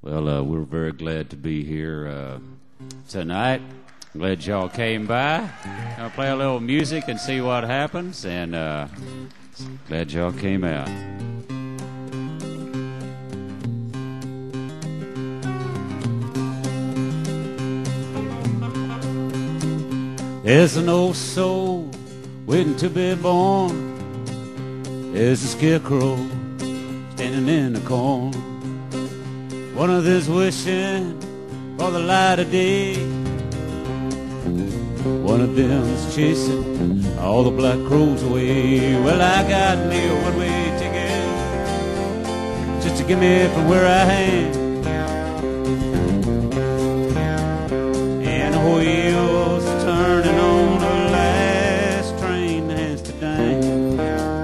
Well, we're very glad to be here tonight. Glad y'all came by. I'll play a little music and see what happens, and glad y'all came out. There's an old soul waiting to be born. There's a scarecrow standing in the corn. One of them's wishing for the light of day. One of them's chasing all the black crows away. Well, I got me a one-way ticket just to get me from where I am. And the wheels are turning on the last train to Amsterdam.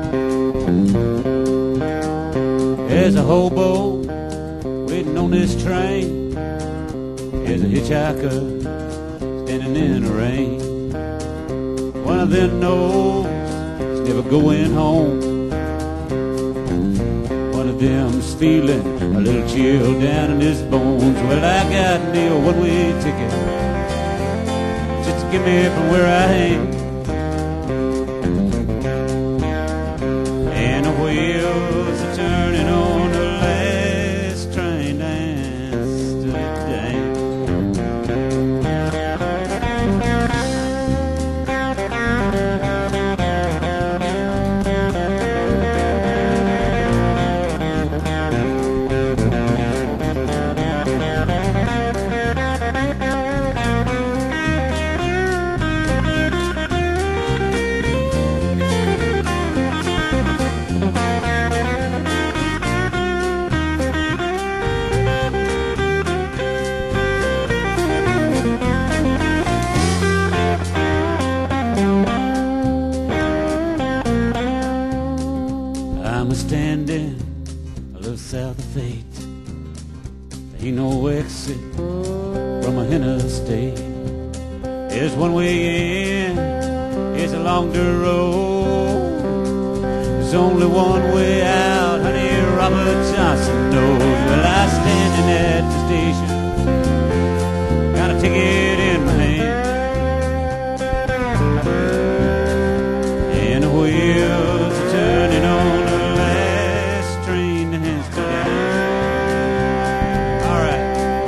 There's a hobo waiting on this train. There's a hitchhiker standing in the rain. One of them knows he's never going home. One of them's feeling a little chill down in his bones. Well, I got me a one-way ticket just to get me from where I am. And the wheels are turning on the last train to Amsterdam. I'm standing a little south of fate. There ain't no exit from a interstate. There's one way in, it's along the road. There's only one way out, honey, Robert Johnson knows. Well, I'm standing at the station, got a ticket in my hand, and the wheels are turning on the last train to Amsterdam. All right.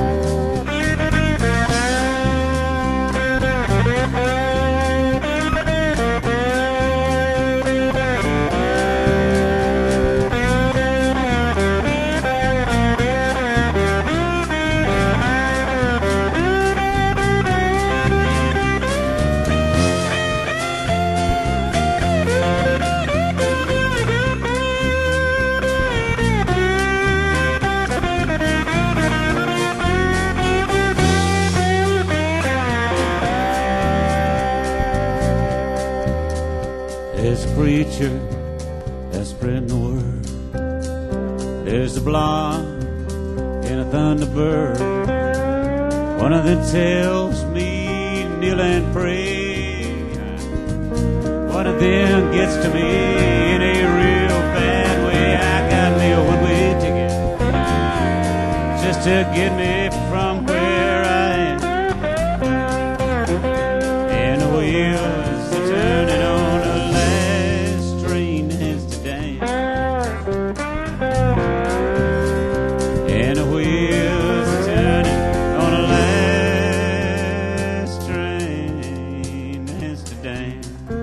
There's a preacher that's spreading the word. There's a blonde and a thunderbird. One of them tells me to kneel and pray. One of them gets to me in a real bad way. I got me a one-way ticket just to get me from where I am. And the wheels are turning on the last train to Amsterdam. And the wheels are turning on the last train to Amsterdam.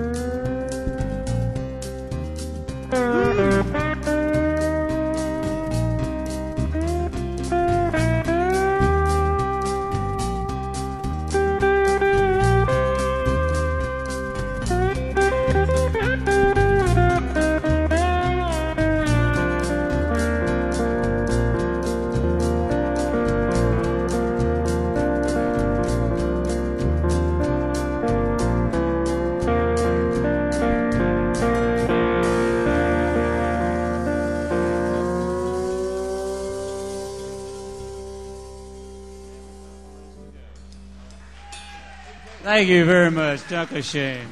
Thank you very much, Dr. Shane.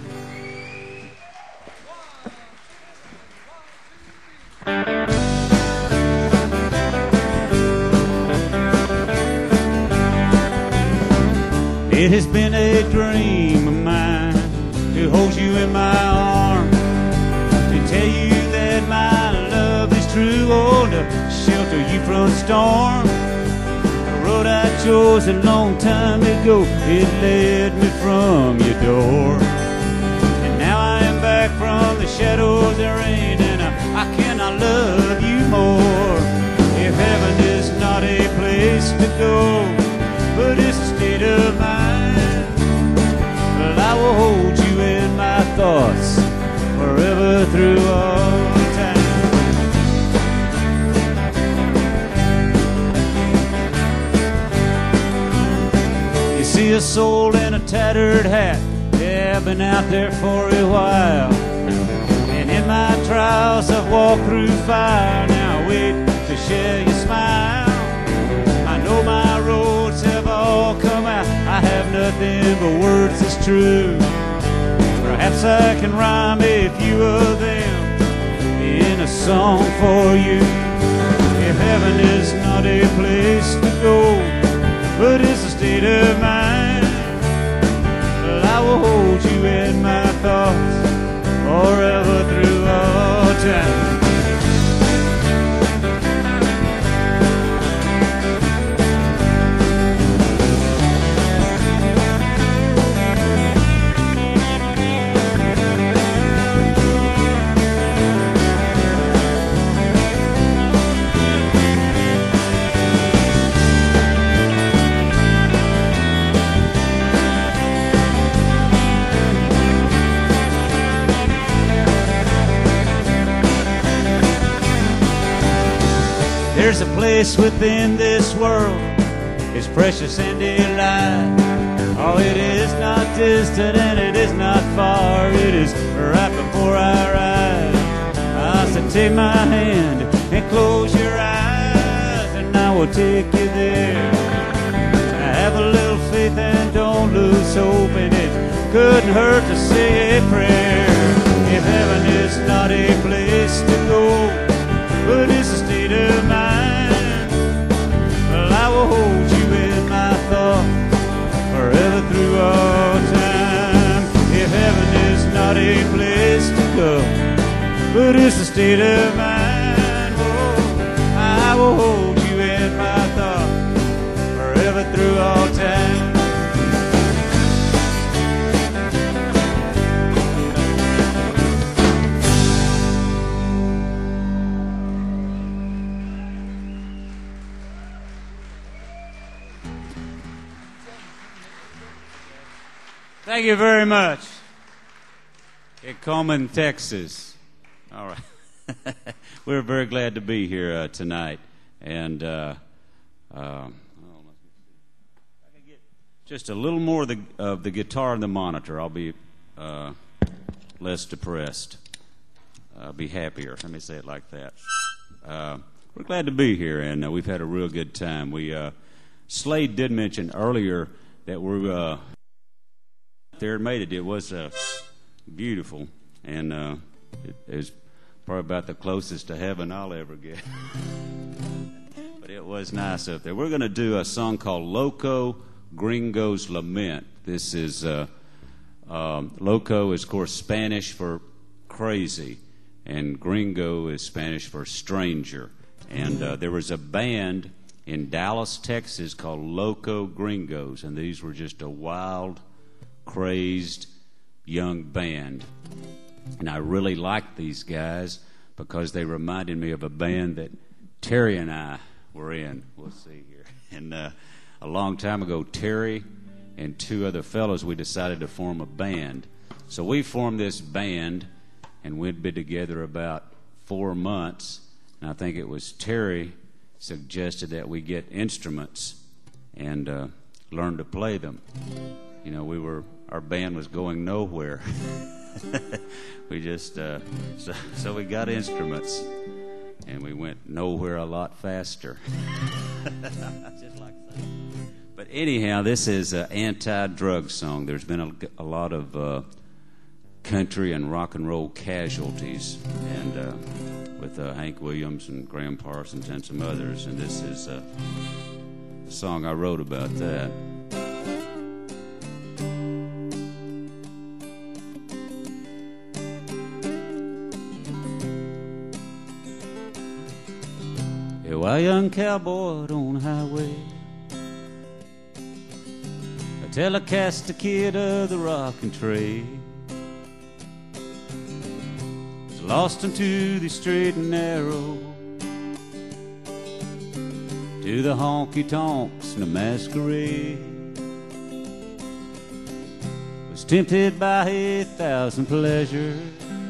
It has been a dream of mine to hold you in my arms, to tell you that my love is true, oh, to shelter you from storm. The road I chose a long time ago, it led me from your door. And now I am back from the shadows and rain, and I cannot love you more. If heaven is not a place to go, but it's a state of mind, well, I will hold you in my thoughts forever through all time. You see a soul in a tattered hat, yeah, I've been out there for a while, and in my trials I've walked through fire. Now I wait to share your smile. I know my roads have all come out, I have nothing but words that's true. Perhaps I can rhyme a few of them in a song for you. If heaven is not a place to go, but it's a state of mind, well, I will hold you in my thoughts forever through all time. There's a place within this world, it's precious and delight. Oh, it is not distant and it is not far, it is right before our eyes. I said, take my hand and close your eyes, and I will take you there. Have a little faith and don't lose hope, and it couldn't hurt to say a prayer. If heaven is not a place to go, but it's a state of mind, well, I will hold you in my thought forever through all time. If heaven is not a place to go, but it's a state of mind, oh, I will hold you in my thought forever through all time. Thank you very much. In Coleman, Texas. All right. We're very glad to be here tonight. And I can get just a little more of the guitar and the monitor. I'll be less depressed. I'll be happier. Let me say it like that. We're glad to be here, and we've had a real good time. Slade did mention earlier that we're there and made it. It was beautiful, and it was probably about the closest to heaven I'll ever get. But it was nice up there. We're going to do a song called Loco Gringo's Lament. This is Loco is, of course, Spanish for crazy, and Gringo is Spanish for stranger. And there was a band in Dallas, Texas called Loco Gringos, and these were just a wild, crazed young band. And I really liked these guys because they reminded me of a band that Terry and I were in. We'll see here. And a long time ago, Terry and two other fellows, we decided to form a band. So we formed this band, and we'd been together about 4 months. And I think it was Terry suggested that we get instruments and learn to play them. You know, our band was going nowhere. We just, so we got instruments, and we went nowhere a lot faster. Just like that. But anyhow, this is an anti-drug song. There's been a lot of country and rock and roll casualties, and with Hank Williams and Graham Parsons and some others, and this is a song I wrote about that. young cowboy on the highway. A Telecaster kid of the rockin' trade. Was lost into the straight and narrow, to the honky-tonks and the masquerade. Was tempted by 1,000 pleasures,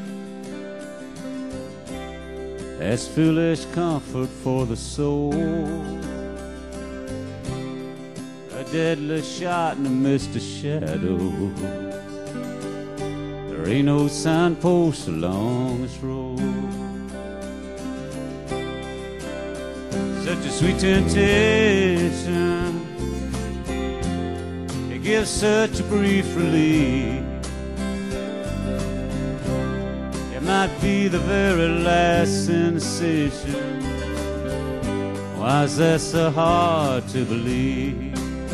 that's foolish comfort for the soul. A deadly shot in the mist of shadow. There ain't no signpost along this road. Such a sweet temptation, it gives such a brief relief. It might be the very last sensation. Why is that so hard to believe?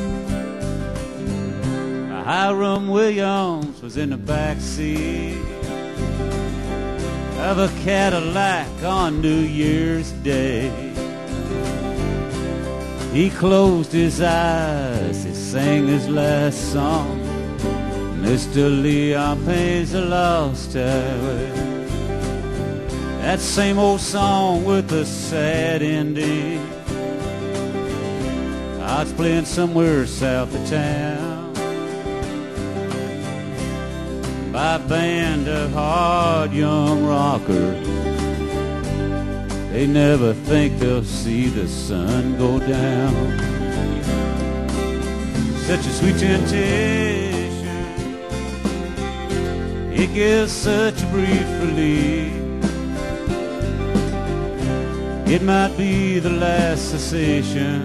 Hiram Williams was in the back seat of a Cadillac on New Year's Day. He closed his eyes, he sang his last song, Mr. Leon Pays the Lost Highway. That same old song with a sad ending. I was playing somewhere south of town by a band of hard young rockers. They never think they'll see the sun go down. Such a sweet temptation, it gives such a brief relief. It might be the last cessation.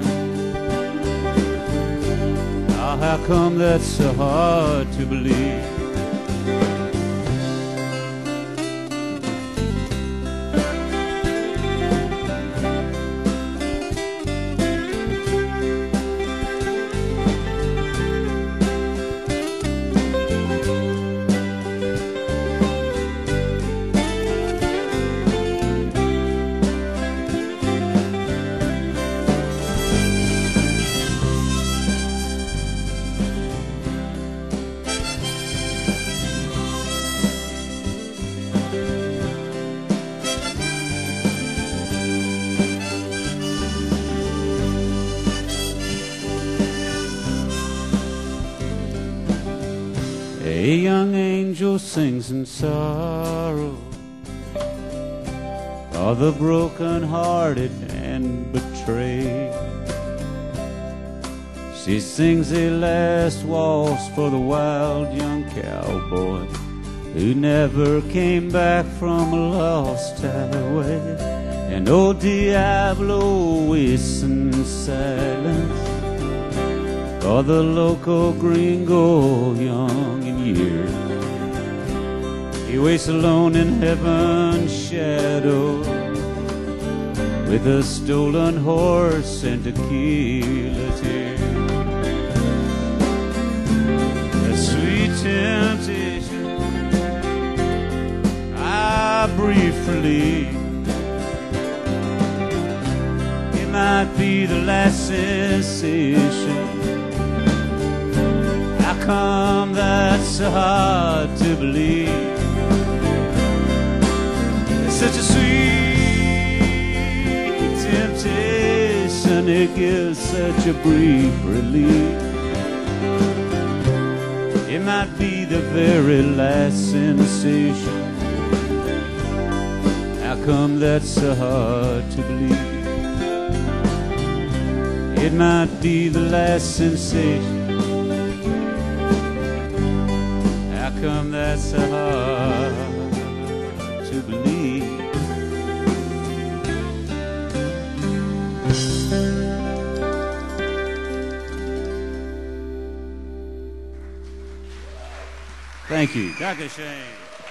Oh, how come that's so hard to believe? A young angel sings in sorrow for the broken-hearted and betrayed. She sings a last waltz for the wild young cowboy who never came back from a lost highway. And old Diablo waits in silence for the local gringo young in years. He waits alone in heaven's shadow with a stolen horse and tequila tears. A sweet temptation, I briefly, it might be the last sensation. How come that's so hard to believe? It's such a sweet temptation, it gives such a brief relief. It might be the very last sensation. How come that's so hard to believe? It might be the last sensation. How come that's so hard to believe? Thank you. Dr. Shane.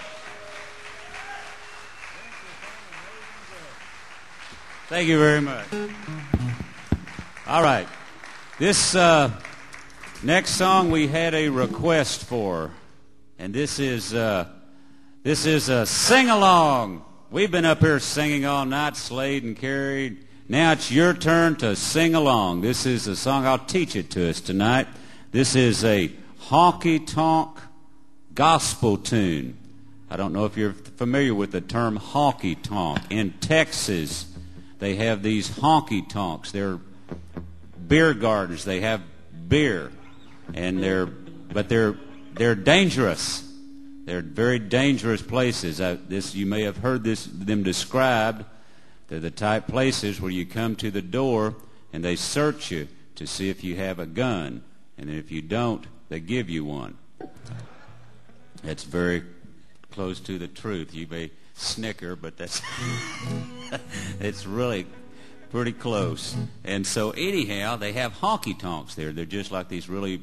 Thank you very much. All right. This next song we had a request for, and this is a sing-along. We've been up here singing all night. Slade and Carrie, Now it's your turn to sing along. This is a song. I'll teach it to us tonight. This is a honky-tonk gospel tune. I don't know if you're familiar with the term honky-tonk. In Texas, they have these honky-tonks. They're beer gardens. They have beer, and they're dangerous. They're very dangerous places. You may have heard them described. They're the type places where you come to the door and they search you to see if you have a gun, and if you don't, they give you one. That's very close to the truth. You may snicker, but that's it's really pretty close. And so anyhow, they have honky-tonks there. They're just like these really,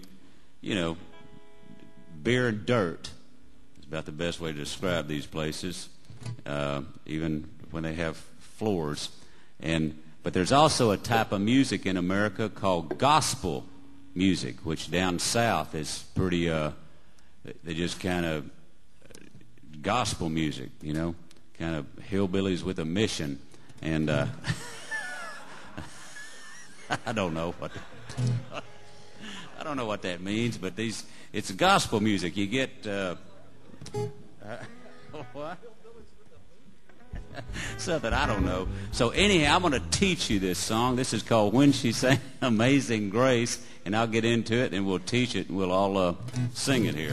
beer and dirt. It's about the best way to describe these places, even when they have floors. But there's also a type of music in America called gospel music, which down south is pretty, they just kind of gospel music, kind of hillbillies with a mission. And I don't know what that means, but it's gospel music. You get what? Something I don't know. So anyhow, I'm going to teach you this song. This is called "When She Sang Amazing Grace," and I'll get into it, and we'll teach it, and we'll all sing it here.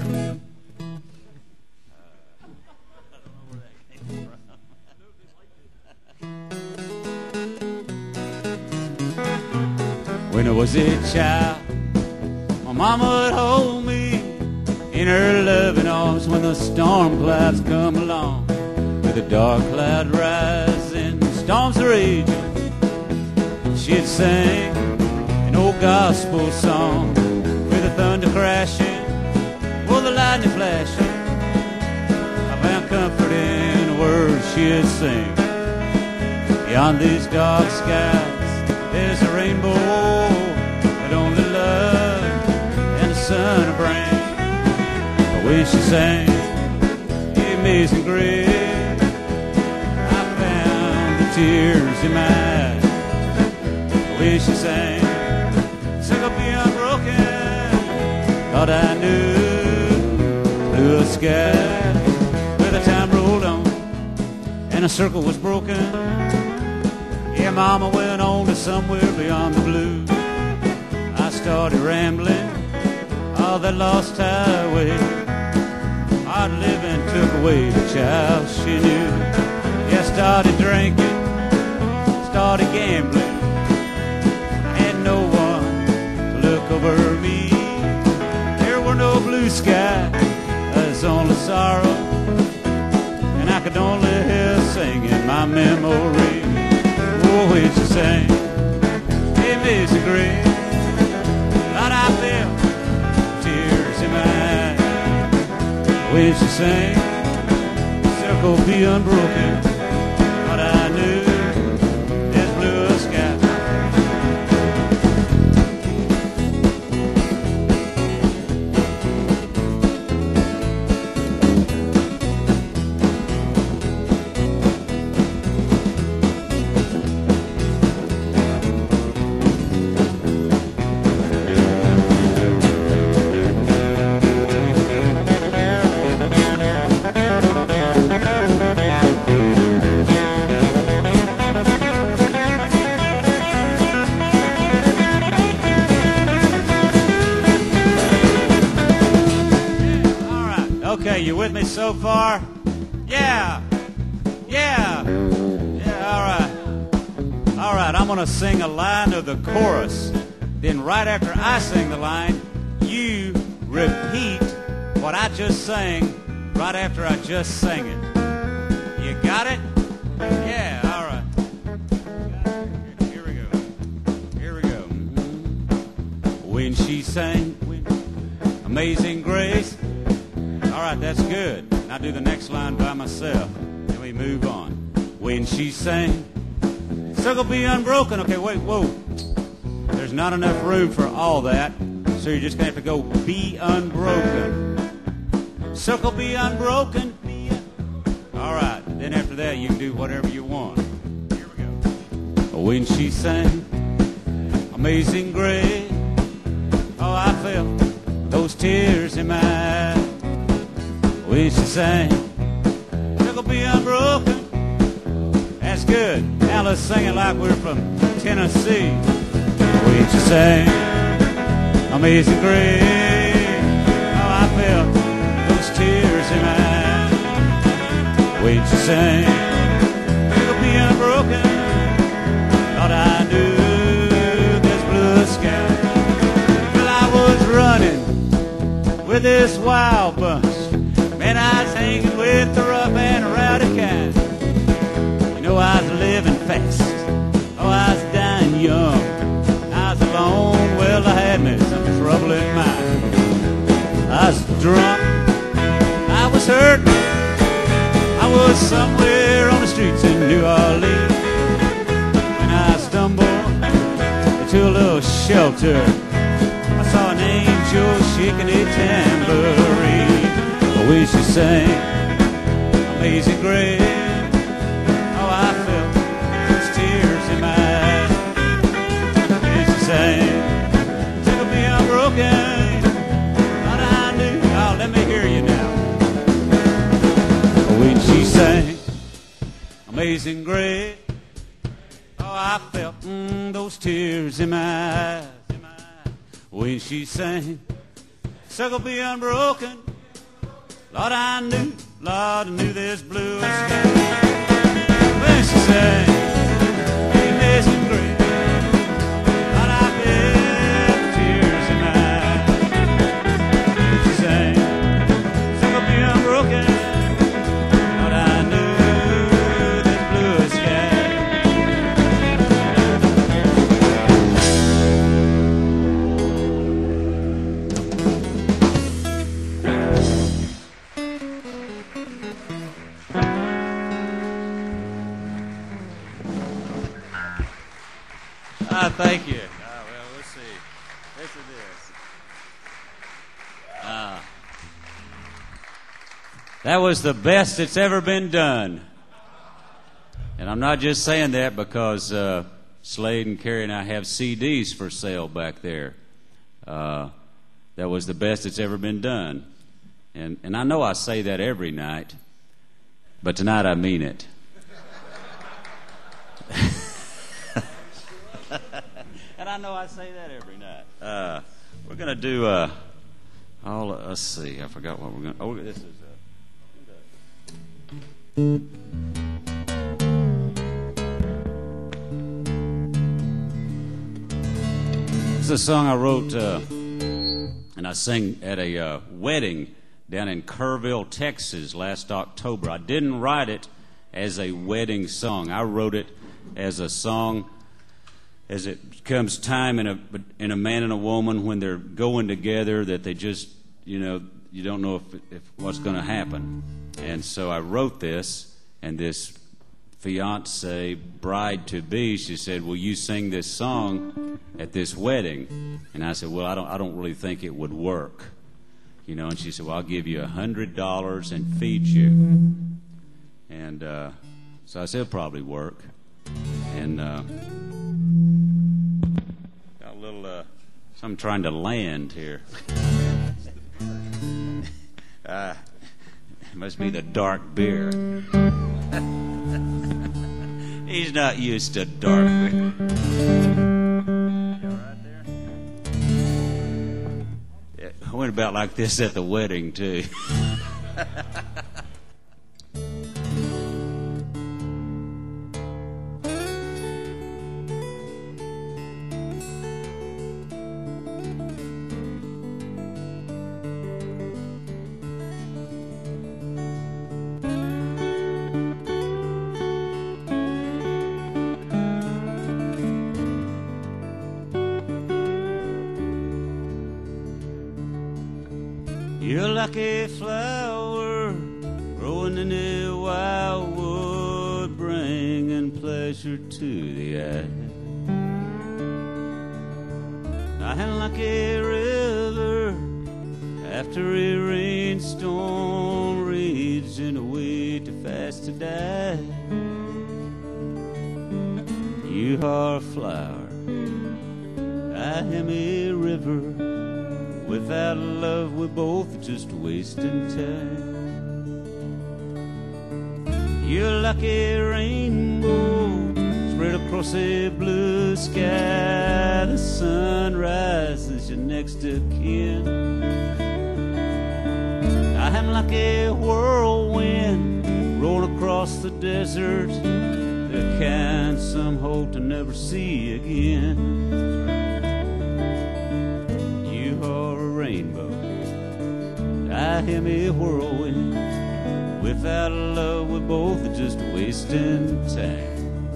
When I was a child, my mama would hold me in her loving arms when the storm clouds come along. With a dark cloud rising, storms raging, she'd sing an old gospel song. With the thunder crashing, or the lightning flashing, I found comfort in the words she'd sing. Beyond these dark skies, there's a rainbow that only love and the sun will bring. But when she sang the amazing grace, tears in my eyes. When she sang, "Circle be unbroken," thought I knew blue sky. Where the time rolled on and a circle was broken. Yeah, Mama went on to somewhere beyond the blue. I started rambling all that lost highway. Hard living took away the child she knew. Yeah, started drinking, started gambling. I had no one to look over me. There were no blue skies, there's only sorrow, and I could only hear singing my memory. Oh, when she sang, "Amazing Grace," thought I felt tears in my eyes. When she sang, "Circle be unbroken," thought I knew this blue sky. Okay, you with me so far? Yeah, all right, I'm gonna sing a line of the chorus. Then right after I sing the line, you repeat what I just sang right after I just sang it. You got it? Yeah, all right. Here we go. When she sang Amazing Grace. All right, that's good. Now do the next line by myself. Then we move on. When she sang, "Circle be unbroken." Okay, wait, whoa. There's not enough room for all that, so you're just going to have to go "be unbroken." Circle be unbroken. All right, then after that you can do whatever you want. Here we go. when she sang Amazing Grace. Oh, I felt those tears in my eyes when she sang It'll Be Unbroken. That's good. Now let's sing it like we're from Tennessee. When she sang Amazing Grace, oh, I felt those tears in my eyes when she sang It'll Be Unbroken. Thought I knew this blue sky. Well, I was running with this wild bunch. Man, I was hanging with the rough and rowdy kind. You know, I was living fast. Oh, I was dying young. I was alone. Well, I had me some trouble in mind. I was drunk. I was hurt. I was somewhere on the streets in New Orleans. And I stumbled into a little shelter. I saw an angel shaking a tambourine. When she sang Amazing Grace, oh, I felt those tears in my eyes. When she sang It'll Be Unbroken, thought I knew. Oh, let me hear you now. When she sang Amazing Grace, oh, I felt those tears in my eyes. When she sang It'll Be Unbroken, Lord, I knew this blue sky. When she sang Amazing Grace, Lord, I felt tears in my eyes. When she sang It'll Be Unbroken, Lord, I knew this blue sky. Thank you. Well, let's see. Listen to this. That was the best that's ever been done. And I'm not just saying that because Slade and Carrie and I have CDs for sale back there. That was the best that's ever been done. And I know I say that every night, but tonight I mean it. And I know I say that every night. We're going to do, let's see, I forgot what we're going to, this is, this is a song I wrote, and I sang at a wedding down in Kerrville, Texas last October. I didn't write it as a wedding song. I wrote it as a song as it comes time in a man and a woman when they're going together that they just, you don't know if what's going to happen. And so I wrote this, and this fiance, bride-to-be, she said, will you sing this song at this wedding? And I said, well, I don't really think it would work. And she said, well, I'll give you $100 and feed you. And so I said, it'll probably work. And got a little something trying to land here. Must be the dark beer. He's not used to dark beer. I went about like this at the wedding, too. You're like a flower growing in the wildwood, bringing pleasure to the eye. Lying like a river after a rainstorm, raging away too fast to die. You You are a flower, I am a river. Without love we're both just wasting time. You're like a rainbow spread across a blue sky. The sun rises, you're next of kin. I am like a whirlwind rolling across the desert, the kind some hope to never see again. You are a rainbow, I am a whirlwind. Without love we're both just wasting time.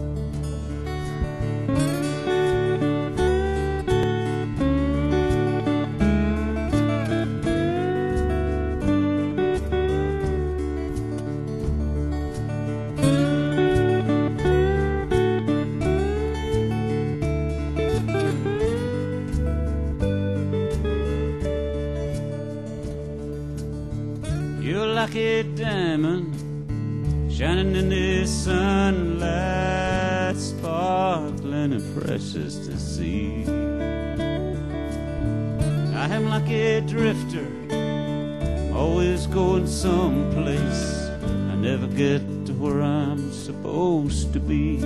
You're like a diamond shining in the sunlight, sparkling and precious to see. I am like a drifter, always going someplace. I never get to where I'm supposed to be.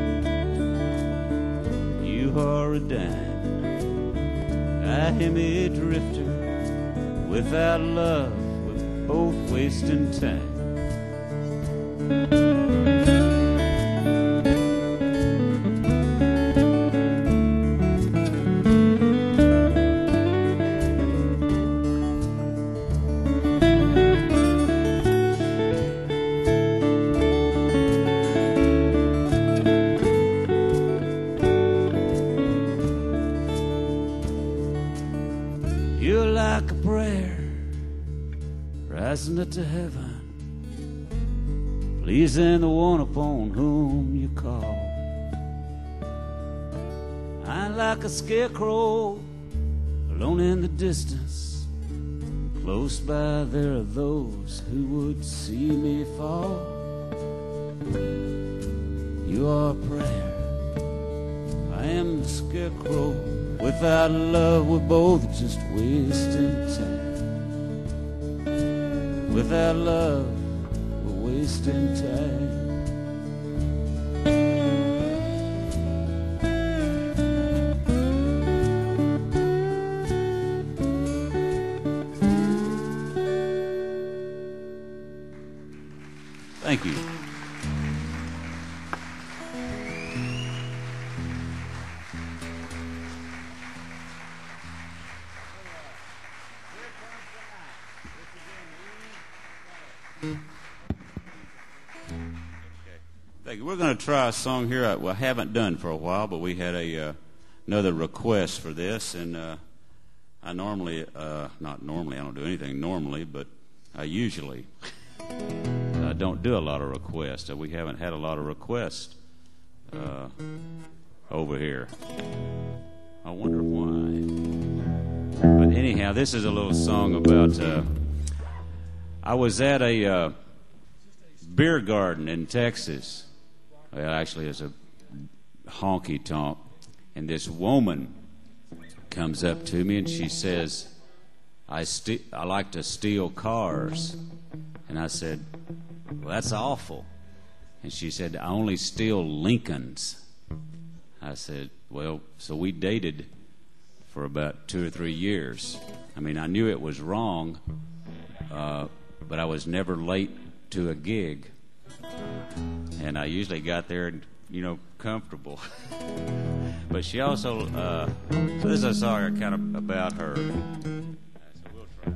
You are a dime, I am a drifter. Without love both wasting time. You're like a prayer rising up to heaven, pleasing the one upon whom you call. I'm like a scarecrow alone in the distance. Close by there are those who would see me fall. You are a prayer, I am the scarecrow. Without love we're both just wasting time. Without love, we're wasting time. Thank you. We're going to try a song here I haven't done for a while, but we had another request for this, and I normally, not normally, I don't do anything normally, but I usually don't do a lot of requests. We haven't had a lot of requests over here. I wonder why. But anyhow, this is a little song about, I was at a beer garden in Texas. Well, actually, it's a honky-tonk. And this woman comes up to me and she says, I like to steal cars. And I said, well, that's awful. And she said, I only steal Lincolns. I said, well, so we dated for about 2 or 3 years. I mean, I knew it was wrong, but I was never late to a gig. And I usually got there, comfortable. But she also, so this is a song kind of about her. So we'll try.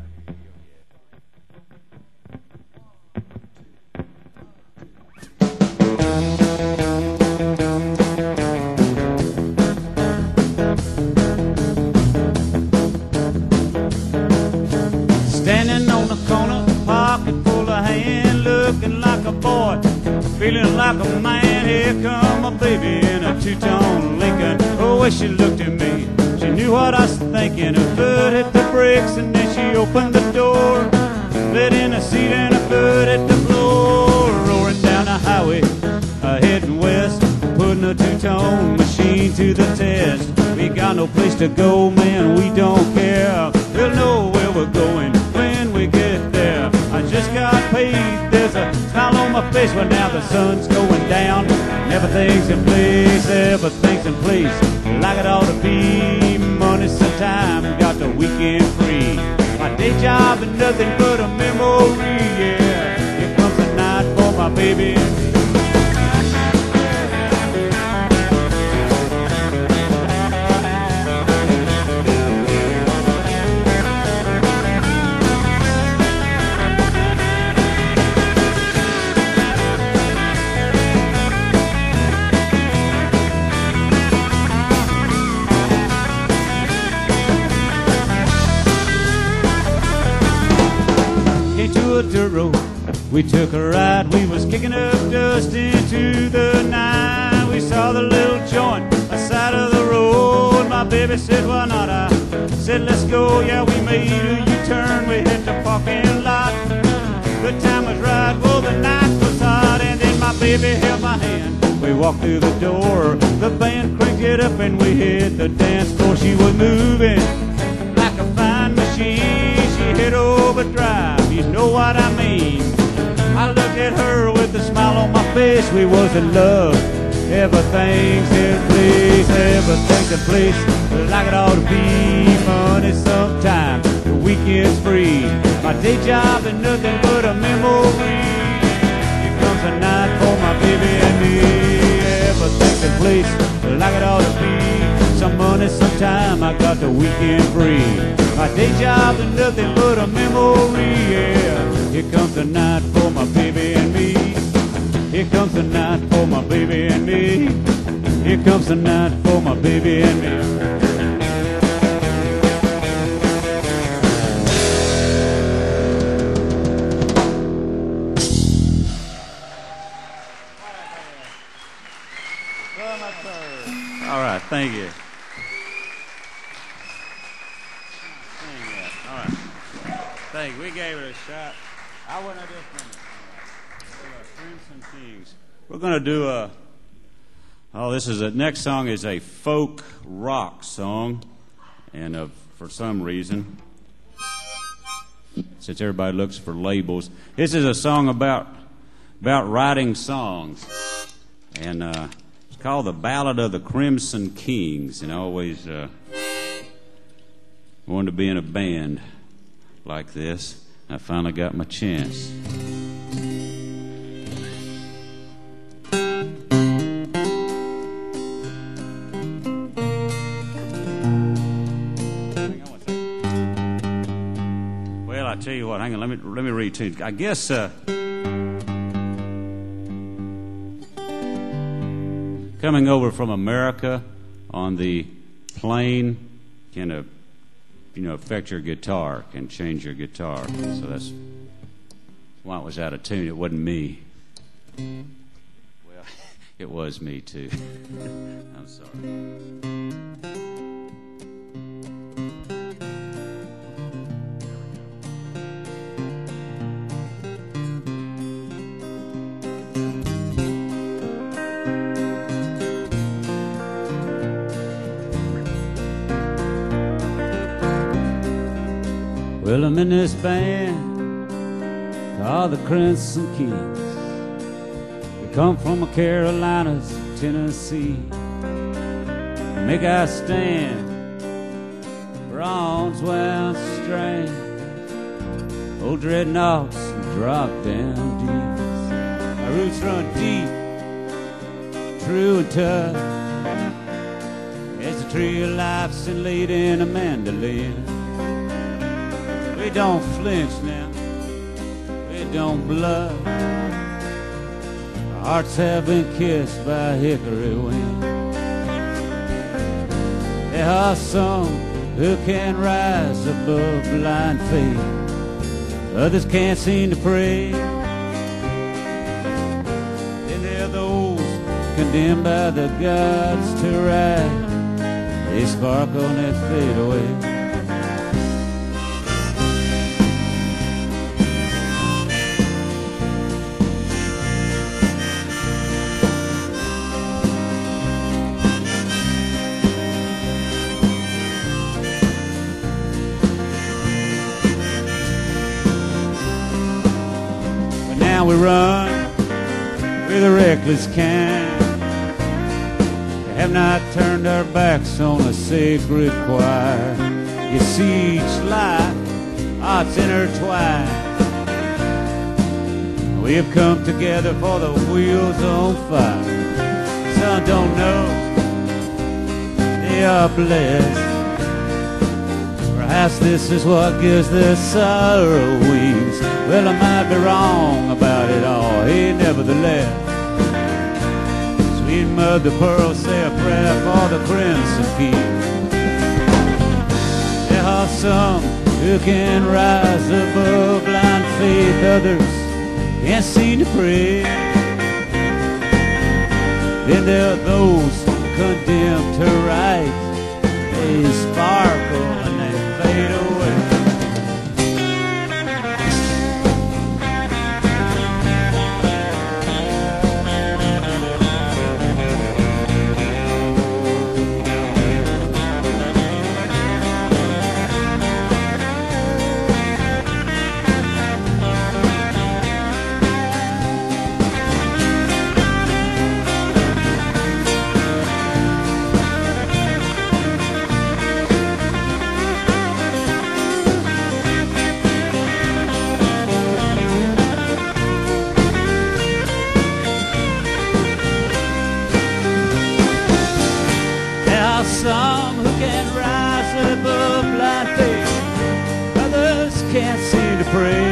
Standing on the corner, pocket full of hand, looking like a boy, feeling like a man. Here come a baby in a two-tone Lincoln. Oh, when she looked at me, she knew what I was thinking. Her foot hit the brakes and then she opened the door, let in a seat and her foot hit the floor. Roaring down the highway, heading west, putting the two-tone machine to the test. We got no place to go, man, we don't care. We'll know where we're going when we get there. I just got paid, there's a smile on my face, but now the sun's going down. And everything's in place, everything's in place, like it ought to be. Money's some time, got the weekend free. My day job is nothing but a memory, yeah. Here comes the night for my baby and me. The road. We took a ride, we was kicking up dust into the night. We saw the little joint side of the road. My baby said, why not? I said, let's go. Yeah, we made a U-turn, we hit the parking lot. The time was right, well, the night was hot, and then my baby held my hand. We walked through the door, the band cranked it up, and we hit the dance floor. She was moving like a fine machine. She hit overdrive, you know what I mean. I looked at her with a smile on my face. We was in love. Everything's in place, everything's in place, like it ought to be. Money sometime, the weekend's free. My day job is nothing but a memory. Here comes the night for my baby and me. Everything's in place, like it ought to be. Some money sometime, I got the weekend free. My day job is nothing but a memory, yeah. Here comes the night for my baby and me. Here comes the night for my baby and me. Here comes the night for my baby and me. All right, thank you. All right, thank you. We gave it a shot. I wouldn't have just Crimson Kings. We're going to do a. Oh, this is a next song is a folk rock song, and for some reason, since everybody looks for labels, this is a song about writing songs, and it's called "The Ballad of the Crimson Kings." And I always wanted to be in a band like this. I finally got my chance. I tell you what, hang on, let me read to you. I guess coming over from America on the plane can affect your guitar, can change your guitar. So that's why it was out of tune. It wasn't me. Well, it was me too. I'm sorry. Well, I'm in this band called the Crimson Kings. We come from the Carolinas, Tennessee. We make our stand, bronze wound strings, old dreadnoughts and drop down deep. Our roots run deep, true and tough, as the tree of life's laid in a mandolin. We don't flinch now, we don't bluff. Our hearts have been kissed by hickory wind. There are some who can rise above blind faith, others can't seem to pray. Then there are those condemned by the gods to rise. They sparkle and they fade away. Now we run with a reckless kind. We have not turned our backs on a sacred choir. You see each life, it's intertwined. We have come together for the wheels on fire. Some don't know they are blessed. Perhaps this is what gives their sorrow wings. Well, I might be wrong about it all. Hey, nevertheless, sweet mother pearl, say a prayer for the crimson king. There are some who can rise above blind faith. Others can't seem to pray. Then there are those condemned to rise. They sparkle and they fade away. Some who can rise above blind faith, others can't seem to pray.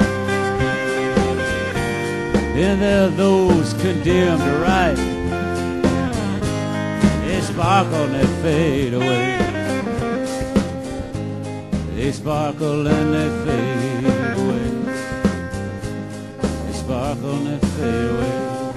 Then there are those condemned to right. They sparkle and they fade away. They sparkle and they fade away. They sparkle and they fade away.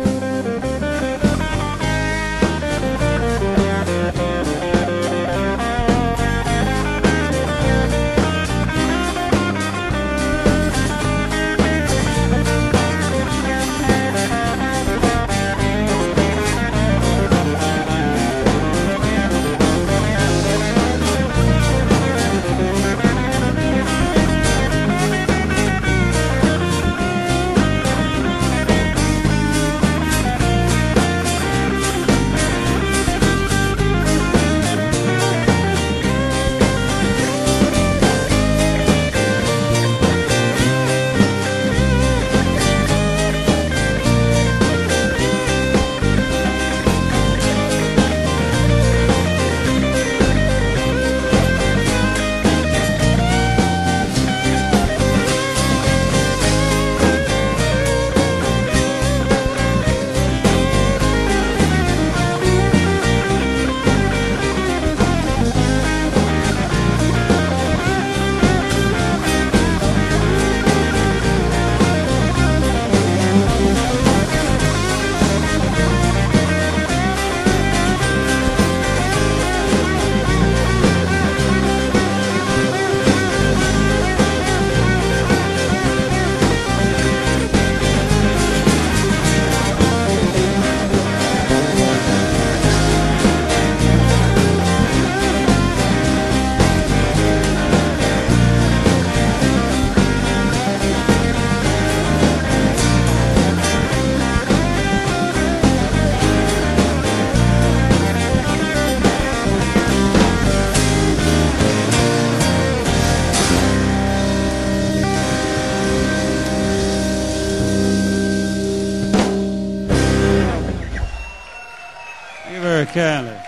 Kindly.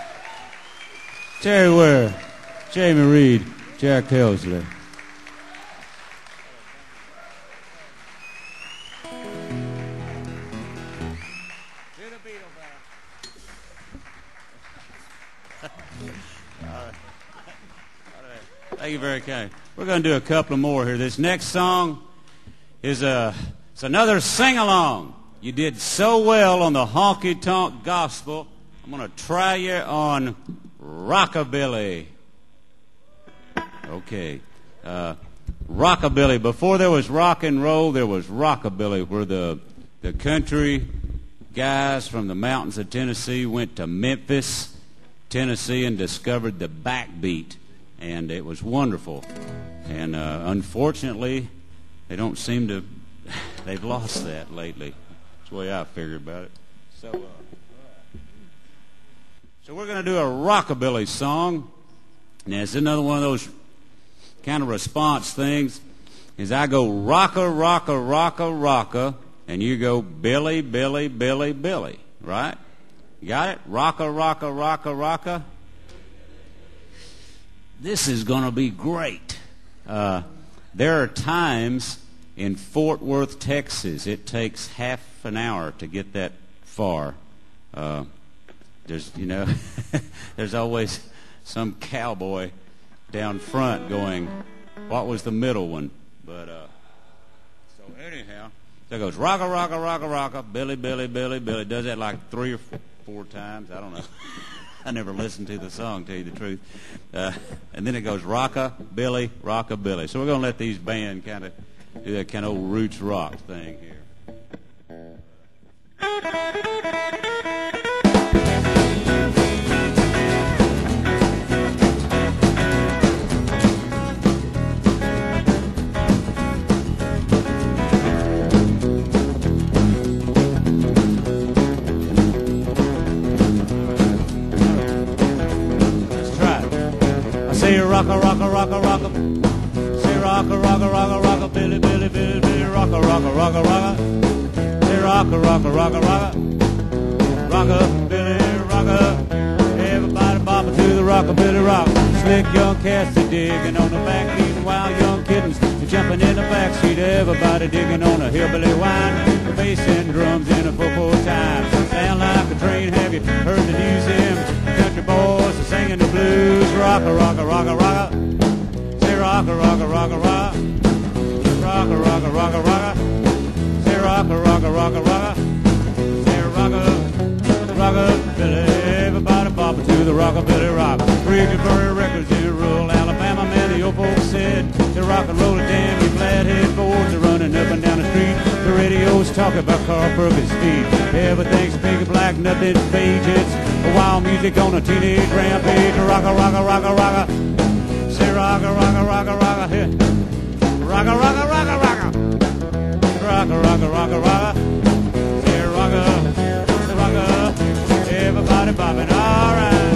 Terry Ware, Jamie Reed, Jack Helsley. Thank you very kind. We're going to do a couple more here. This next song is it's another sing-along. You did so well on the honky-tonk gospel. I'm going to try you on rockabilly. Okay. Rockabilly. Before there was rock and roll, there was rockabilly, where the country guys from the mountains of Tennessee went to Memphis, Tennessee, and discovered the backbeat. And it was wonderful. And unfortunately, they don't seem to They've lost that lately. That's the way I figure about it. So we're going to do a rockabilly song. Now, it's another one of those kind of response things. Is I go rocka, rocka, rocka, rocka, and you go Billy, Billy, Billy, Billy, right? You got it? Rocka, rocka, rocka, rocka. This is going to be great. There are times in Fort Worth, Texas, it takes half an hour to get that far. There's, there's always some cowboy down front going, what was the middle one? But, so anyhow, so it goes, rocka, rocka, rocka, rocka, Billy, Billy, Billy, Billy. Does that like 3 or 4 times. I don't know. I never listened to the song, to tell you the truth. And then it goes rocka, Billy, rocka, Billy. So we're going to let these band kind of do that kind of old roots rock thing here. Say rocka, rocka, rocka, rocka. Say rocka, rocka, rocka, rocka. Billy, Billy, Billy, Billy. Rocka, rocka, rocka, rocka. Say rocka, rocka, rocka, rocka. Rocka, Billy, rocka. Everybody bopping to the rockabilly rock. Slick young cats are digging on the back, eating wild young kittens. They're jumping in the backseat. Everybody digging on a hillbilly whine. The bass and drums in a full time. Sound like a train. Have you heard the news? Them country boys are singing the blues. Rocka, rocka, rocka, rocka. Say rocka, rocka, rocka, rocka. Rocka, rocka, rocka, rocka. Say rocka, rocka, rocka, rocka. Say rocka, rocka, Billy. Everybody bopping to the rockabilly rock. Bridgebury Records in rural Alabama. Man, the old folks said to rock and roll it down. Your flathead boards are running up and down the street. The radio's talking about Carl Perkins' speed. Everything's pink and black, nothing's beige. It's wild music on a teenage rampage. Rocka, rocka, rocka, rocka. Say rocka, rocka, rocka, rocka. Rocka, rocka, rocka, rocka. Rocka, rocka, rocka, rocka. Say rocka, say rocka. Everybody bopping, all right.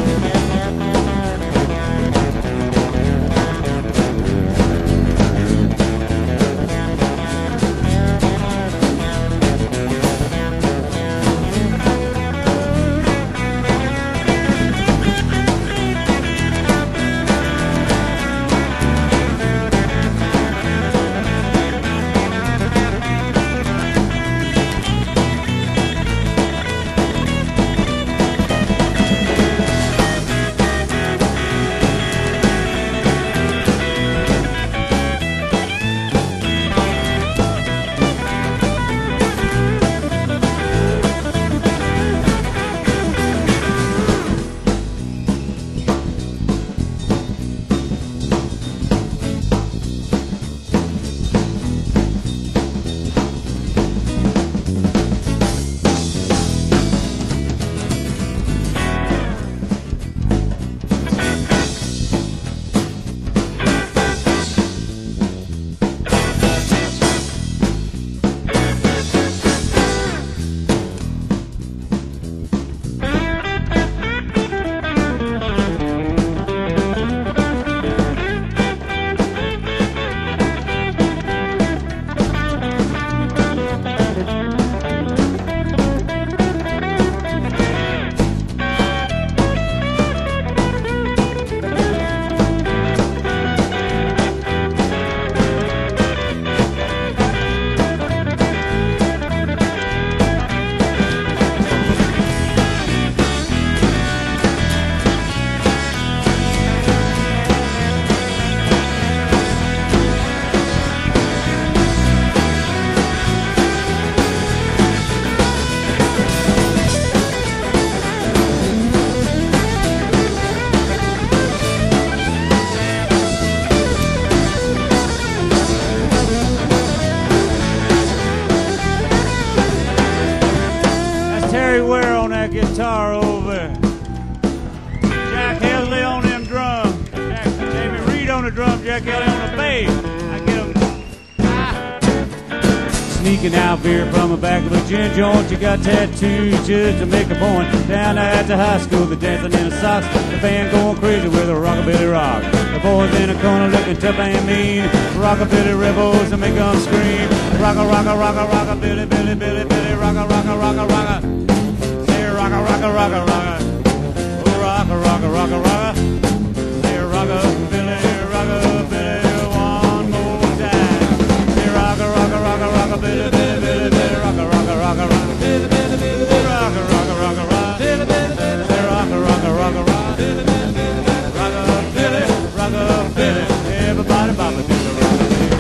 Guitar over. Jack Helsley on them drums. Jamie Reed on the drums. Jack Helsley on the bass. I get them. Sneak sneaking out beer from the back of a gin joint. You got tattoos just to make a point. Down there at the high school, they're dancing in the socks. The band going crazy with a rockabilly rock. The boys in the corner looking tough and mean. Rockabilly rebels to make them scream. Rocka, rocka, rocka, rocka, billy, billy, billy, billy, rocka, rocka, rocka, rocka. Say rocka, rocka, rocka, rocka. Oh, rocka, rocka, rocka, rocka. Say rocka, billy, rocka, billy, one more time. Say rocka, rocka, rocka, rocka, billy, billy, billy, billy, rocka, rocka, rocka, rocka, billy, billy, billy, billy, rocka, rocka, rocka, rocka, billy, billy, billy, say rocka, rocka, rocka, rocka, billy, billy, billy, rocka, billy, rocka, billy. Everybody, Baba, do the rocka.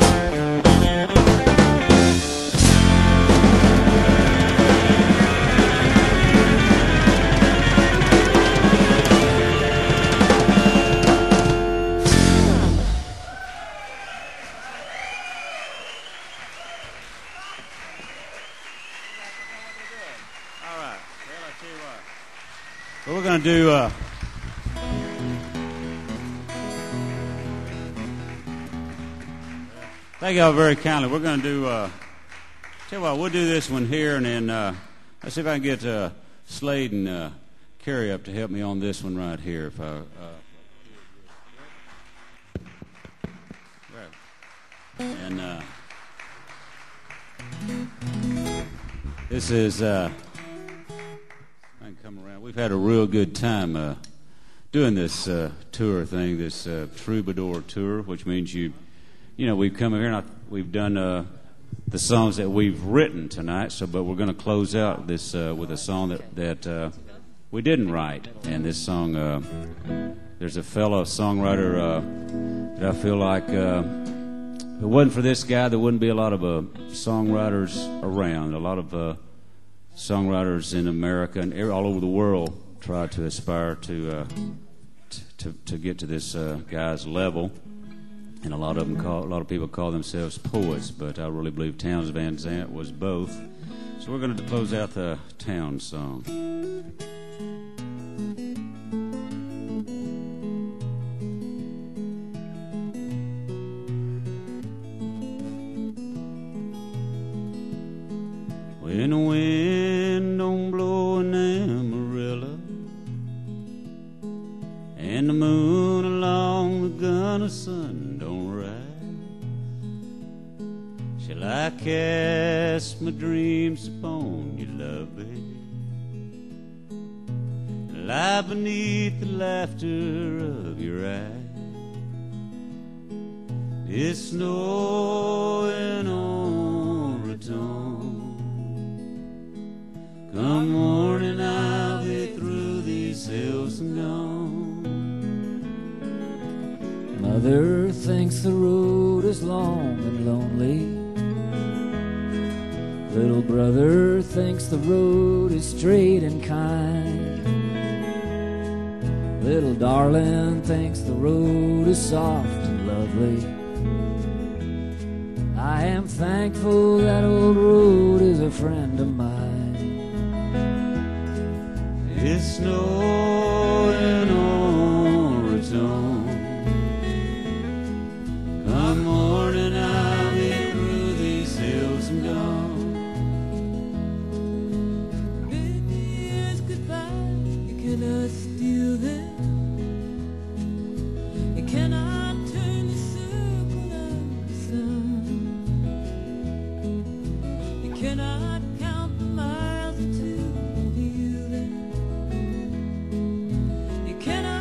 We're going to do thank y'all very kindly. We're going to do tell you what, we'll do this one here, and then let's see if I can get Slade and Carrie up to help me on this one right here. If I and this is come around. We've had a real good time doing this tour thing, this Troubadour tour, which means you know, we've come here and we've done the songs that we've written tonight. So, but we're going to close out this with a song that we didn't write. And this song, there's a fellow songwriter that I feel like if it wasn't for this guy, there wouldn't be a lot of songwriters around. A lot of songwriters in America and all over the world try to aspire to get to this guy's level, and a lot of people call themselves poets, but I really believe Townes Van Zandt was both. So we're going to close out the Town song. When the wind don't blow in Amarillo, and the moon along the Gunnison don't rise, shall I cast my dreams upon you, love, baby, and lie beneath the laughter of your eyes? It's snowing on Raton. Come morning, I'll be through these hills and gone. Mother thinks the road is long and lonely. Little brother thinks the road is straight and kind. Little darling thinks the road is soft and lovely. I am thankful that old road is a friend of mine. It's snowing on Raton. Come morning, I'll be through these hills and gone. Baby, years goodbye, you cannot steal them. You cannot turn the circle of the sun. You cannot count the miles until you feel them. You cannot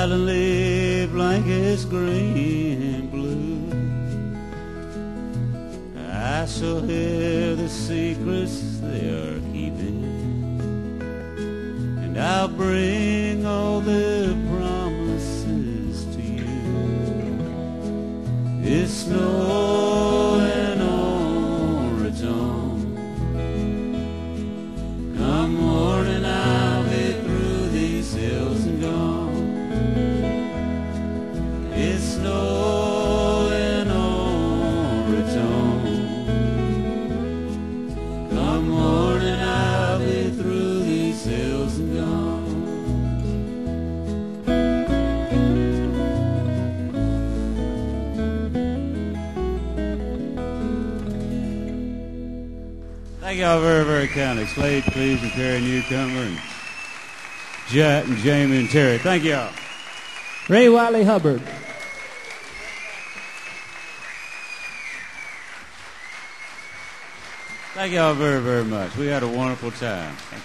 silently blankets green and blue. I shall hear the secrets they are keeping, and I'll bring all their promises to you. It's snowing on Raton. Come morning, I'll be through these hills and gone. It's snowing on Raton. Come morning, I'll be through these hills and gone. Thank y'all very, very kindly. Slade, please, and Terry Newcomer, and Jack and Jamie and Terry. Thank y'all. Ray Wiley Hubbard. Thank y'all very, very much. We had a wonderful time. Thank you.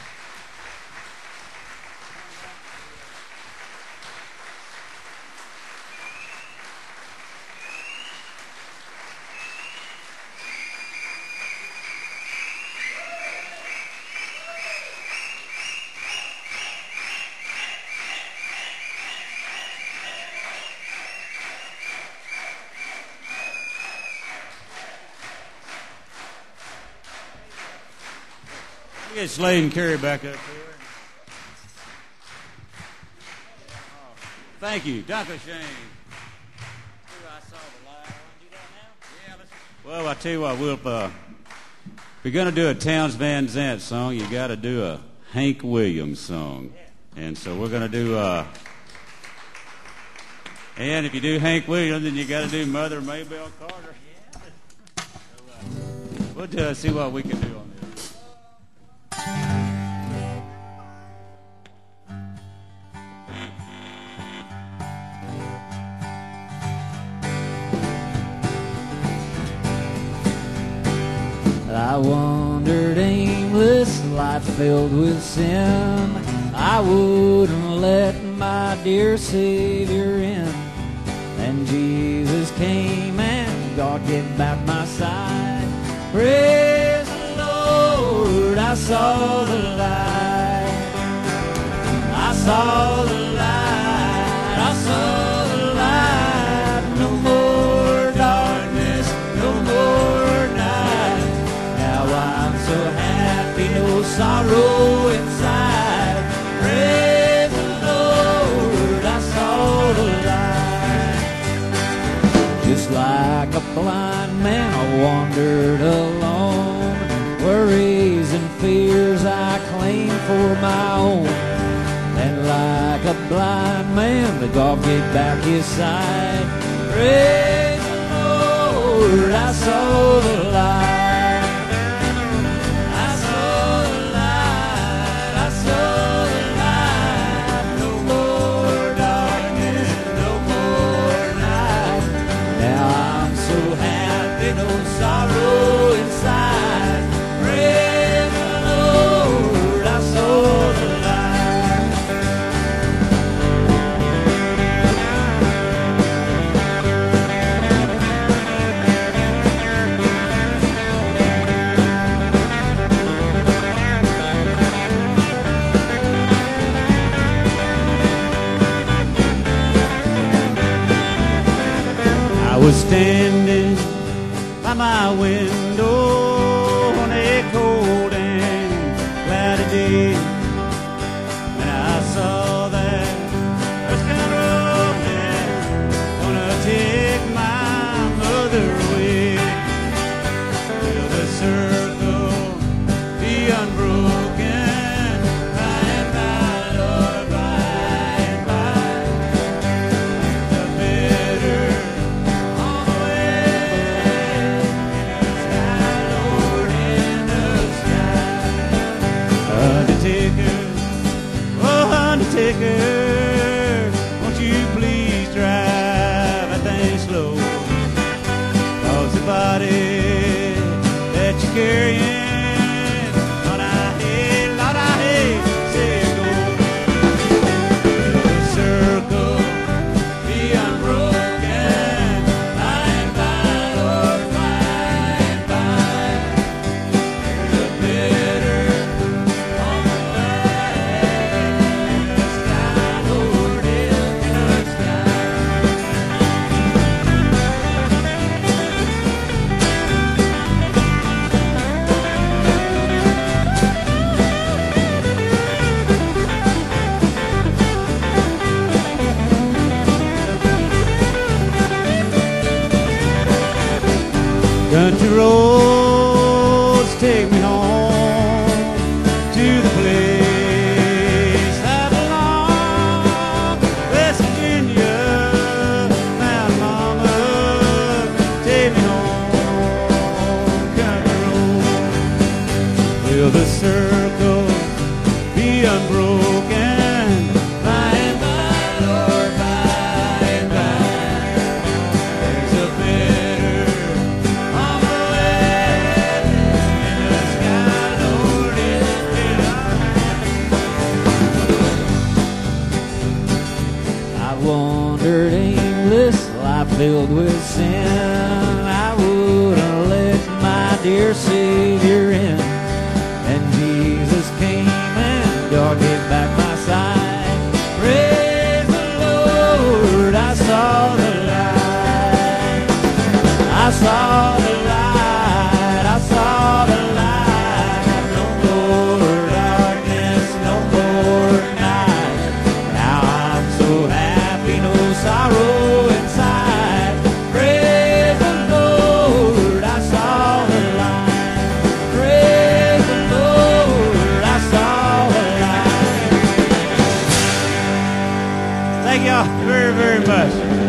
Get Slade and Carrie back up here. Thank you. Dr. Shane. Well, I tell you what, if you're going to do a Townes Van Zandt song, you got to do a Hank Williams song. And so we're going to do, and if you do Hank Williams, then you got to do Mother Maybelle Carter. We'll see what we can do on this. I wandered aimless, life filled with sin. I wouldn't let my dear Savior in. And Jesus came and God gave back my side. Praise the Lord, I saw the light. I saw the light, I saw the light. No more darkness, no more night. Now I'm so happy, no sorrow inside. Praise the Lord, I saw the light. Just like a blind man, I wandered alone. Worries and fears I claim for my own. And like a blind man, the God gave back his sight. Praise the Lord, I saw the light. I saw the light, I saw the light. No more darkness, no more night. Now I'm so happy, no sorrow inside. Praise the Lord, I saw the light. I was standing by my window on a cold and cloudy day, and I saw that Erskine Road gonna take my mother away. Will the circle be unbroken by and by, Lord, by and by? The bitter on the way, in the sky, Lord, in the sky. Undertaker, oh Undertaker, won't you please drive that thing slow? 'Cause the body that you're carrying, Lord, I hate to see it go. The circle Country roads take me home to the place I belong. West Virginia, Mountain Mama, take me home. Country road, will the circle be unbroken? By and by, Lord, by and by, there's a better on the way in the sky, Lord, I wandered aimless, life filled with sin. I wouldn't let my dear Savior in. And Jesus came and God gave back my sight. Praise the Lord, I saw the light. I saw the light, I saw the light. No more darkness, no more night. Now I'm so happy, no sorrow inside. Praise the Lord, I saw the light. Praise the Lord, I saw the light. Thank y'all very, very much.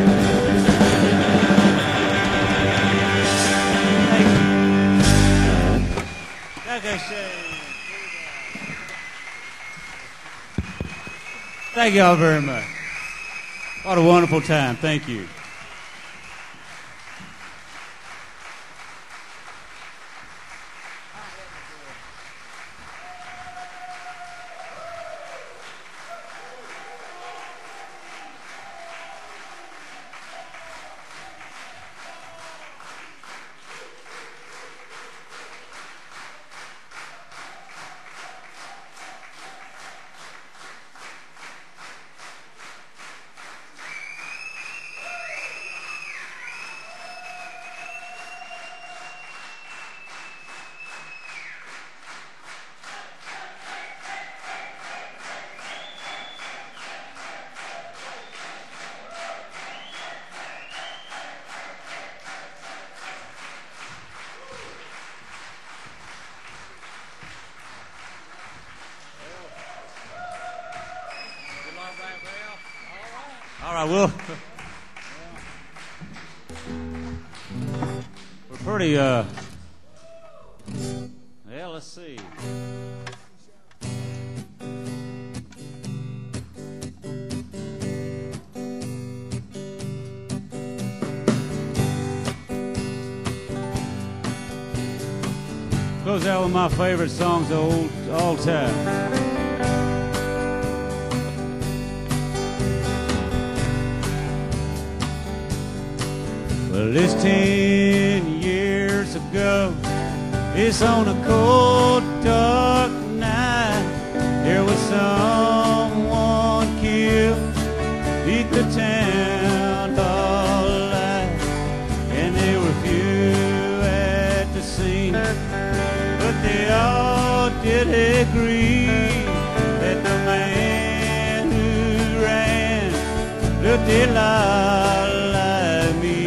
Thank you. Like I say, thank y'all very much. What a wonderful time. Thank you. All right, well, we're pretty, let's see. Goes out with my favorite songs of all time. Well, it's 10 years ago. It's on a cold, dark night. There was someone killed, beat the town all alive, and there were few at the scene, but they all did agree that the man who ran looked a lot like me.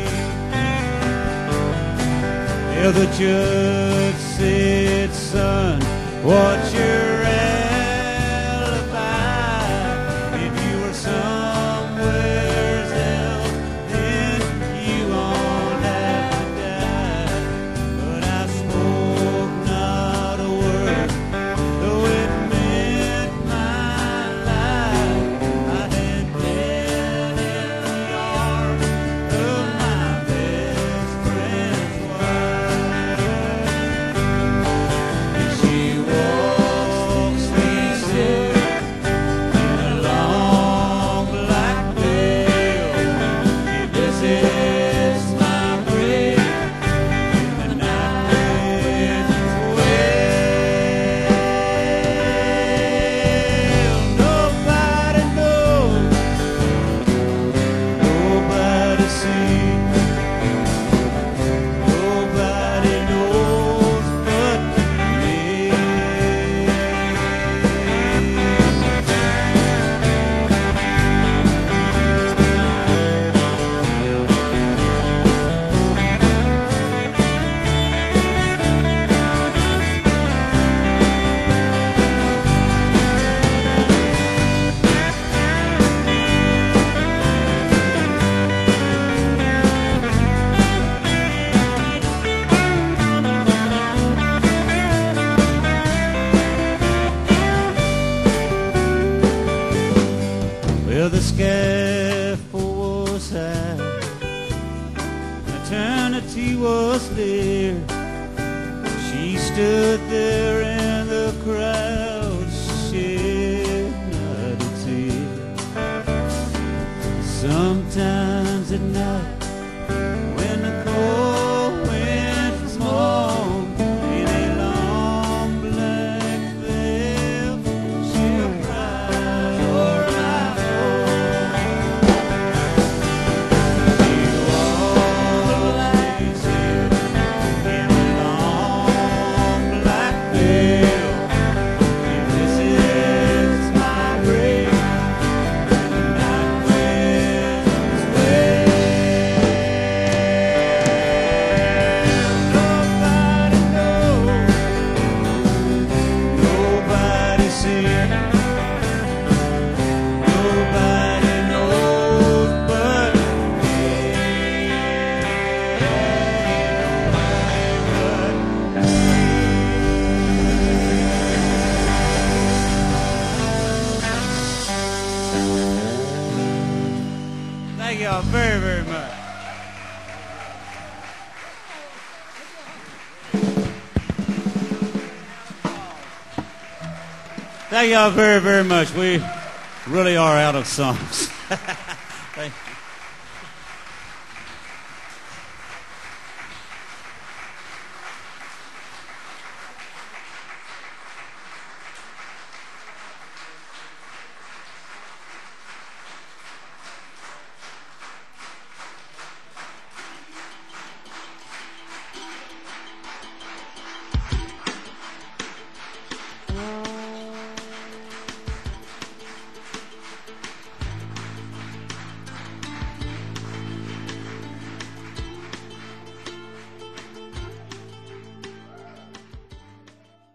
Yeah, the judge said, son, what's your alibi? If you were somewhere else, then you won't have to die. But I spoke not a word, though it meant my life. I had been in the arms of my best friend's wife. And she walks Well, the scaffold was high, eternity was near. She stood there in the crowd, shed not a tear. Sometimes at night, when the cold wind was warm, in a long black veil, she'll cry, "You're my home." You always here in a long black veil. If this is my grave, and the night winds wail. Nobody knows, nobody sees, nobody knows but me. Thank y'all very, very much. Thank y'all very, very much. We really are out of songs. Thank you.